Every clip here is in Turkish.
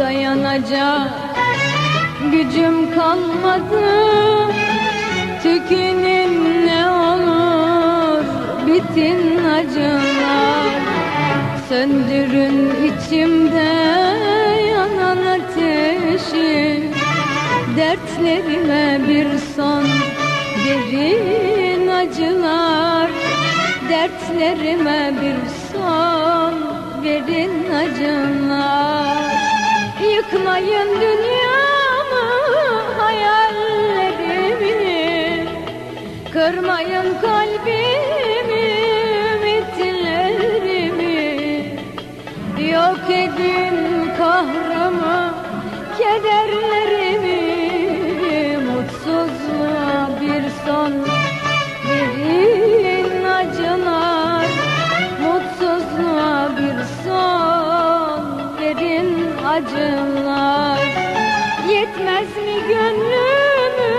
dayanacak gücüm kalmadı. Tükinin ne olur bitin acılar. Söndürün içimde yanan ateşi. Dertlerime bir son verin acılar. Dertlerime bir son verin acılar. Yıkmayın dünyamı, hayallerimi. Kırmayın kalbimi, ümitlerimi. Yok edin kahrımı, kederlerimi. Mutsuzluğa bir son verin acılar. Mutsuzluğa bir son verin acılar. Yetmez mi gönlümü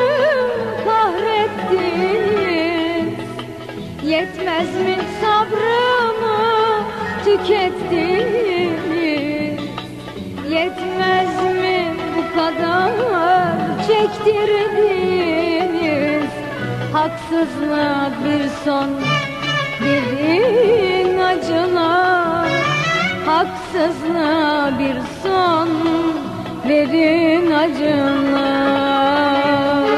kahrettiniz? Yetmez mi sabrımı tükettiniz? Yetmez mi bu kadar çektirdiniz? Haksızlığa bir son verin acılar. Haksızlığa bir son verin acılar.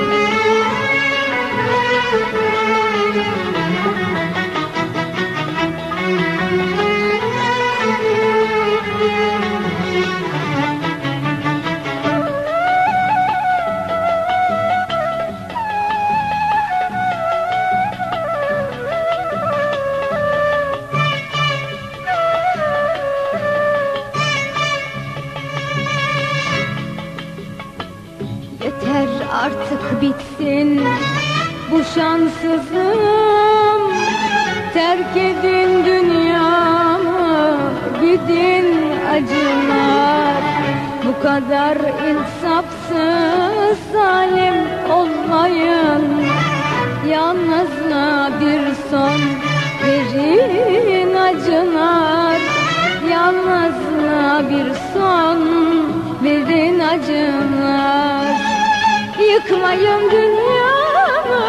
Yeter artık bitsin bu şanssızlığım. Terk edin dünyamı, gidin acılar. Bu kadar insafsız zalim olmayın. Yalnızlığa bir son verin acılar. Yalnızlığa bir son verin acılar. Yıkmayın dünyamı,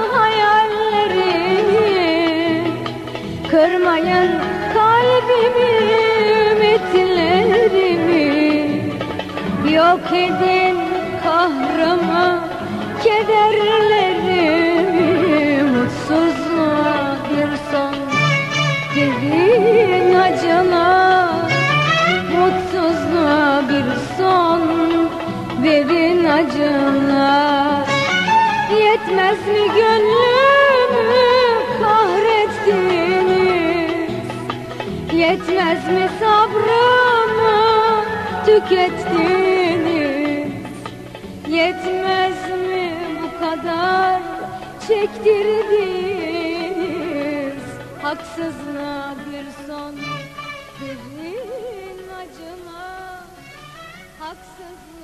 hayallerimi. Kırmayın kalbimi, ümitlerimi. Yok edin kahrımı, kederlerimi. Mutsuzluğa bir son verin acılar. Mutsuzluğa bir son verin acılar. Yetmez mi gönlümü kahrettiniz? Yetmez mi sabrımı tükettiniz? Yetmez mi bu kadar çektirdiniz? Haksızlığa bir son verin acılar. Haksızlığa